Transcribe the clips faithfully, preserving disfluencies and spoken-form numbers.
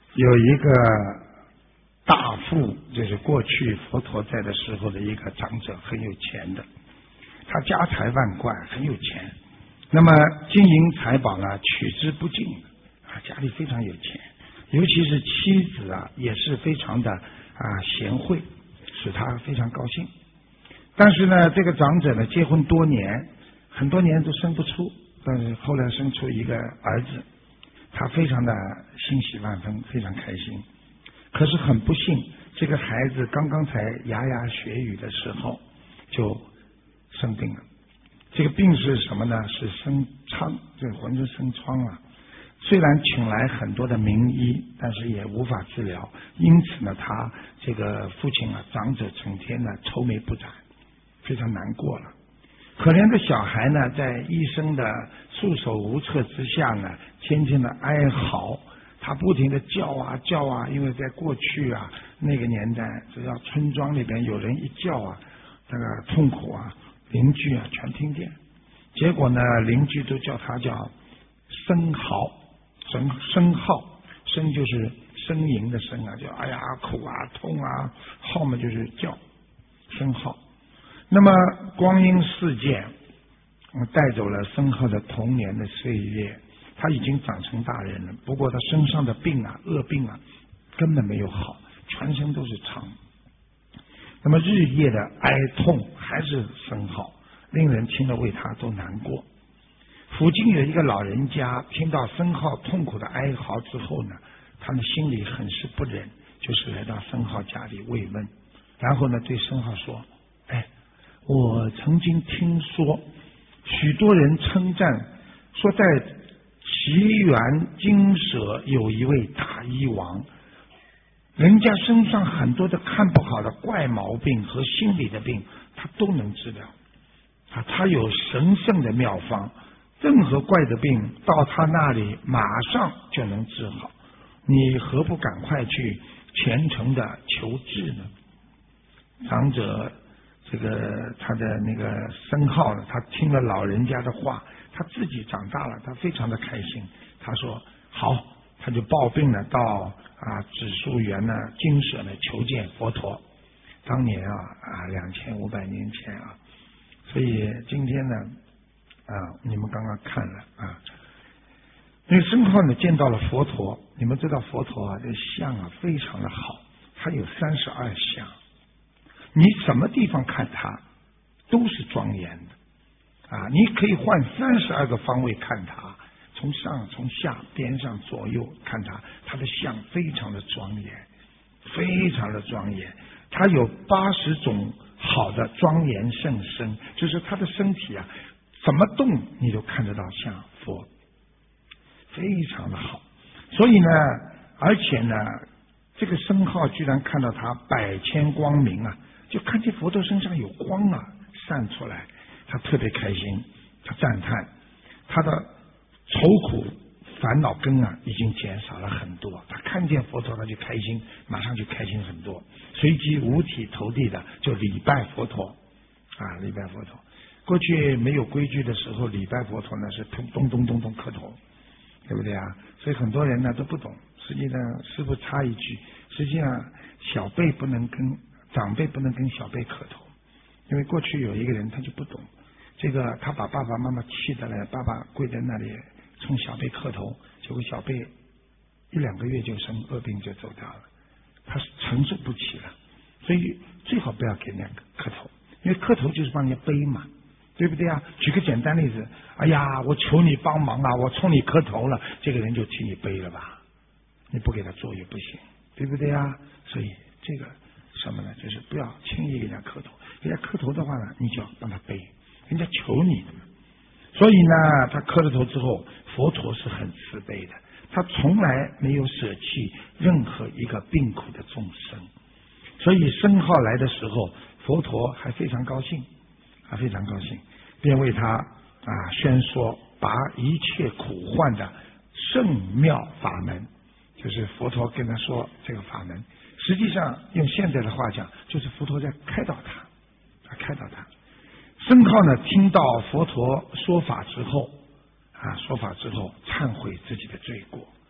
有一个大富，就是过去佛陀在的时候的一个长者，很有钱的，他家财万贯，很有钱。那么金银财宝呢，取之不尽啊，家里非常有钱，尤其是妻子啊，也是非常的啊贤惠，使他非常高兴。但是呢，这个长者呢，结婚多年，很多年都生不出，但是后来生出一个儿子，他非常的欣喜万分，非常开心。可是很不幸，这个孩子刚刚才牙牙学语的时候就生病了。这个病是什么呢？是生疮，这个浑身生疮了。虽然请来很多的名医，但是也无法治疗。因此呢，他这个父亲啊，长者整天呢愁眉不展，非常难过了。可怜的小孩呢，在医生的束手无策之下呢，天天的哀嚎，他不停的叫啊叫啊，因为在过去啊那个年代，只要村庄里边有人一叫啊，那个痛苦啊，邻居啊全听见。结果呢，邻居都叫他叫声嚎，声声号，声就是呻吟的声啊，叫哎呀苦啊痛啊，号嘛就是叫声号。那么光阴似箭，带走了申浩的童年的岁月，他已经长成大人了。不过他身上的病啊，恶病啊，根本没有好，全身都是疮。那么日夜的哀痛还是申浩，令人听了为他都难过。附近有一个老人家，听到申浩痛苦的哀嚎之后呢，他们心里很是不忍，就是来到申浩家里慰问，然后呢对申浩说：哎，我曾经听说许多人称赞说，在奇缘精舍有一位大医王，人家身上很多的看不好的怪毛病和心理的病，他都能治疗啊，他有神圣的妙方，任何怪的病到他那里马上就能治好，你何不赶快去虔诚的求治呢？长者这个他的那个申浩呢，他听了老人家的话，他自己长大了，他非常的开心。他说好，他就抱病了，到啊紫树园呢精舍呢求见佛陀。当年啊啊两千五百年前啊，所以今天呢啊你们刚刚看了啊，那个申浩呢见到了佛陀。你们知道佛陀啊这相啊非常的好，他有三十二相。你什么地方看它都是庄严的啊！你可以换三十二个方位看它，从上从下边上左右看它，它的相非常的庄严，非常的庄严。它有八十种好的庄严圣身，就是它的身体啊，怎么动你都看得到像佛，非常的好。所以呢，而且呢，这个申浩居然看到他百千光明啊！就看见佛陀身上有光啊散出来，他特别开心，他赞叹他的愁苦烦恼根啊已经减少了很多。他看见佛陀他就开心，马上就开心很多，随即五体投地的就礼拜佛陀啊，礼拜佛陀。过去没有规矩的时候，礼拜佛陀呢是咚咚咚咚咚磕头，对不对啊？所以很多人呢都不懂。实际上师父插一句，实际上小辈不能跟长辈不能跟小辈磕头，因为过去有一个人他就不懂这个，他把爸爸妈妈气得来，爸爸跪在那里冲小辈磕头，结果小辈一两个月就生恶病就走掉了，他承受不起了。所以最好不要给人家磕头，因为磕头就是帮人家背嘛，对不对啊？举个简单例子，哎呀我求你帮忙啊，我冲你磕头了，这个人就替你背了吧，你不给他做也不行，对不对啊？所以这个什么呢？就是不要轻易给人家磕头，给人家磕头的话呢，你就要帮他背，人家求你的嘛。所以呢，他磕了头之后，佛陀是很慈悲的，他从来没有舍弃任何一个病苦的众生。所以申浩来的时候，佛陀还非常高兴，还非常高兴，便为他啊宣说拔一切苦患的圣妙法门，就是佛陀跟他说这个法门。实际上用现在的话讲，就是佛陀在开导他，开导他。申浩呢，听到佛陀说法之后啊，说法之后忏悔自己的罪过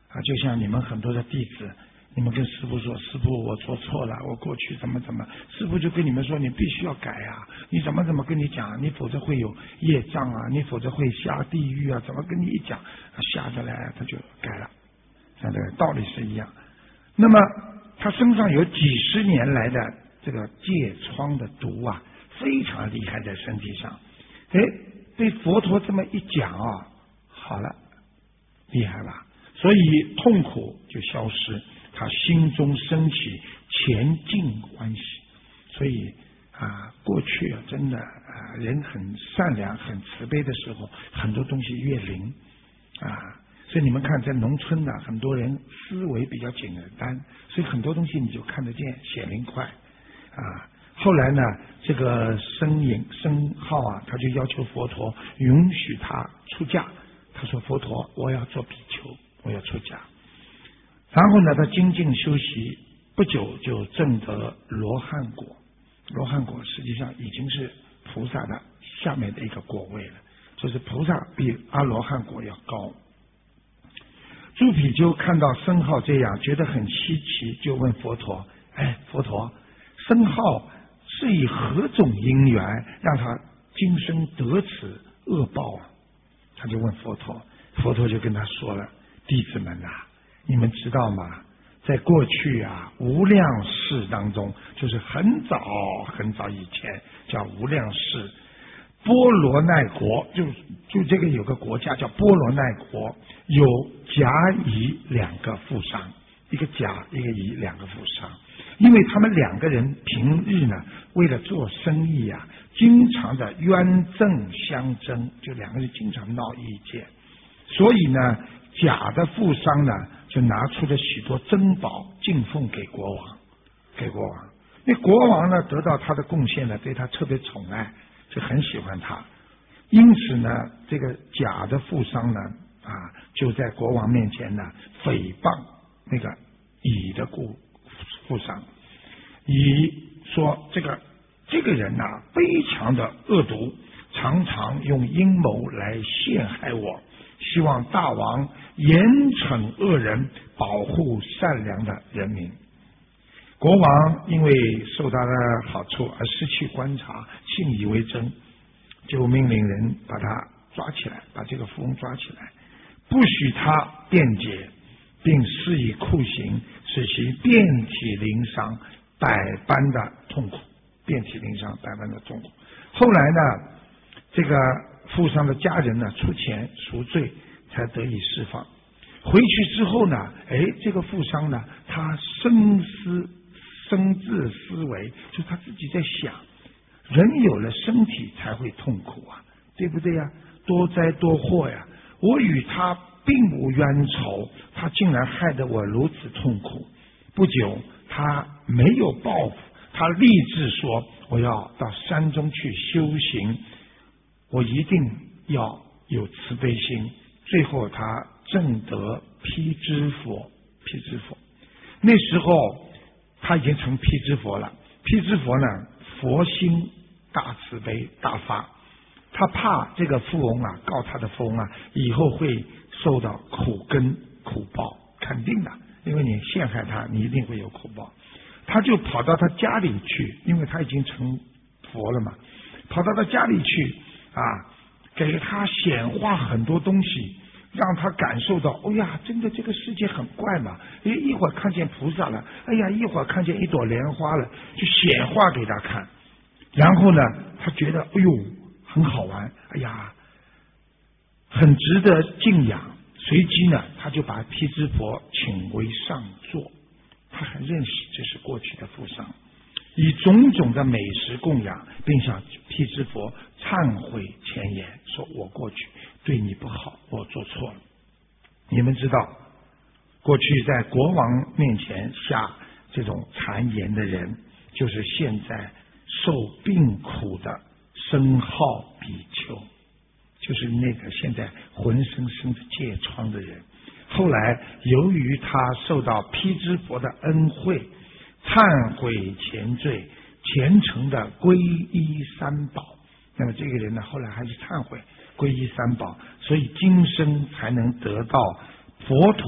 啊，就像你们很多的弟子，你们跟师父说，师父我做错了，我过去怎么怎么，师父就跟你们说，你必须要改啊，你怎么怎么跟你讲，你否则会有业障啊，你否则会下地狱啊，怎么跟你一讲，下得来他就改了，这个道理是一样。那么他身上有几十年来的这个疥疮的毒啊，非常厉害在身体上，哎，被佛陀这么一讲啊，好了，厉害吧？所以痛苦就消失，他心中升起前进欢喜。所以啊，过去啊，真的啊，人很善良、很慈悲的时候，很多东西越灵啊。所以你们看，在农村呢，很多人思维比较简单，所以很多东西你就看得见，显灵快啊。后来呢，这个僧隐僧浩啊，他就要求佛陀允许他出家。他说：“佛陀，我要做比丘，我要出家。”然后呢，他精进修习，不久就证得罗汉果。罗汉果实际上已经是菩萨的下面的一个果位了，就是菩萨比阿罗汉果要高。诸比丘看到僧浩这样，觉得很稀奇，就问佛陀：“哎，佛陀，僧浩是以何种因缘让他今生得此恶报啊？”他就问佛陀，佛陀就跟他说了：“弟子们啊，你们知道吗？在过去啊，无量世当中，就是很早很早以前叫无量世，波罗奈国，就就这个有个国家叫波罗奈国，有甲乙两个富商，一个甲一个乙两个富商，因为他们两个人平日呢，为了做生意啊，经常的冤憎相争，就两个人经常闹意见，所以呢，甲的富商呢，就拿出了许多珍宝进奉给国王，给国王。那国王呢，得到他的贡献呢，对他特别宠爱，就很喜欢他。因此呢，这个甲的富商呢，啊，就在国王面前呢，诽谤那个乙的富富商，乙说这个这个人呐、啊，非常的恶毒，常常用阴谋来陷害我。希望大王严惩恶人，保护善良的人民。国王因为受他的好处而失去观察，信以为真，就命令人把他抓起来，把这个富翁抓起来，不许他辩解，并施以酷刑，使其遍体鳞伤，百般的痛苦，遍体鳞伤，百般的痛苦。后来呢，这个富商的家人呢出钱赎罪，才得以释放。回去之后呢，哎，这个富商呢，他深思深自思维，就他自己在想，人有了身体才会痛苦啊，对不对呀？多灾多祸呀！我与他并无冤仇，他竟然害得我如此痛苦。不久，他没有报复，他立志说：“我要到山中去修行，我一定要有慈悲心。”最后，他证得辟支佛，辟支佛。那时候他已经成辟支佛了。辟支佛呢，佛心大慈悲大发，他怕这个富翁啊，告他的富翁啊，以后会受到苦根苦报，肯定的，因为你陷害他，你一定会有苦报。他就跑到他家里去，因为他已经成佛了嘛，跑到他家里去啊，给他显化很多东西，让他感受到，哦呀，真的这个世界很怪嘛！哎，一会儿看见菩萨了，哎呀，一会儿看见一朵莲花了，就显化给他看。然后呢，他觉得，哎呦，很好玩，哎呀，很值得敬仰。随即呢，他就把辟支佛请为上座。他很认识这是过去的富商，以种种的美食供养，并向辟支佛忏悔前言，说我过去对你不好，我做错了。你们知道，过去在国王面前下这种谗言的人，就是现在受病苦的僧浩比丘，就是那个现在浑身生着疥疮的人。后来由于他受到辟支佛的恩惠，忏悔前罪，虔诚的皈依三宝，那么这个人呢，后来还是忏悔皈依三宝，所以今生才能得到佛陀的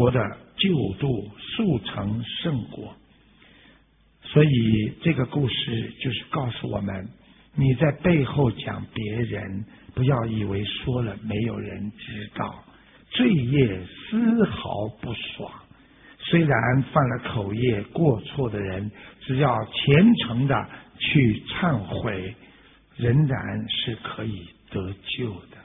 救度，速成圣果。所以这个故事就是告诉我们，你在背后讲别人，不要以为说了没有人知道，罪业丝毫不爽。虽然犯了口业过错的人，只要虔诚的去忏悔，仍然是可以得救的。